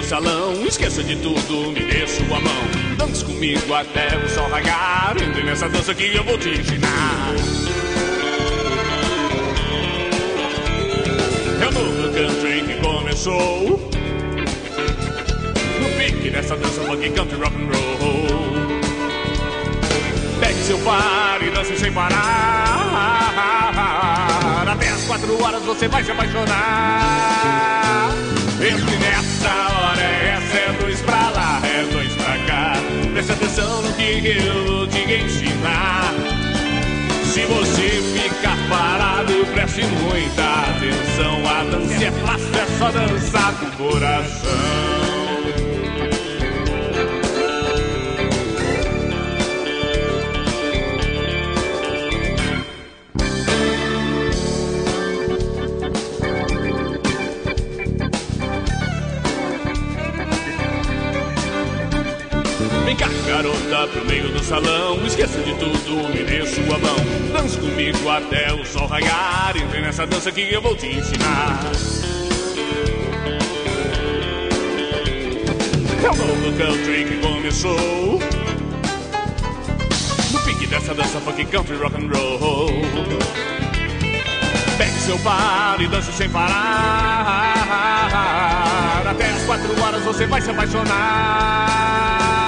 salão. Esqueça de tudo, me dê sua mão. Dance comigo até o sol raiar. Entre nessa dança que eu vou te ensinar. É o novo country que começou. No pique dessa dança funk, country, rock and roll. Pegue seu par e dance sem parar. Até as 4 horas você vai se apaixonar. Entre nessa hora, essa é 2 pra lá, é 2 pra cá. Preste atenção no que eu vou te ensinar. Se você ficar parado, preste muita atenção. A dança é fácil, é só dançar com o coração. Vem cá, garota, pro meio do salão. Esqueça de tudo, me dê sua mão. Dance comigo até o sol raiar. Entre nessa dança que eu vou te ensinar. É o novo country que começou. No pique dessa dança funk, country, rock and roll. Pegue seu par e dance sem parar. Até as 4 horas você vai se apaixonar.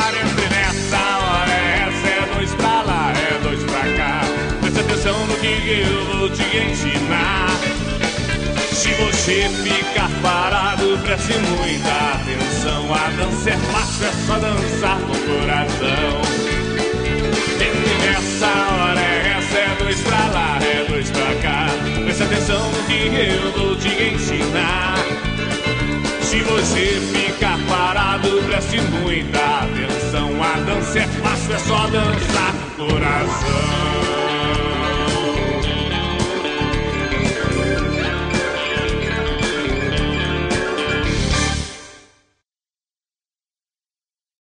Preste atenção no que eu vou te ensinar. Se você ficar parado, preste muita atenção. A dança é fácil, é só dançar com o coração. Entre nessa hora, essa é 2 pra lá, é 2 pra cá. Preste atenção no que eu vou te ensinar. Se você ficar parado, preste muita atenção. A dança é fácil, é só dançar com o coração.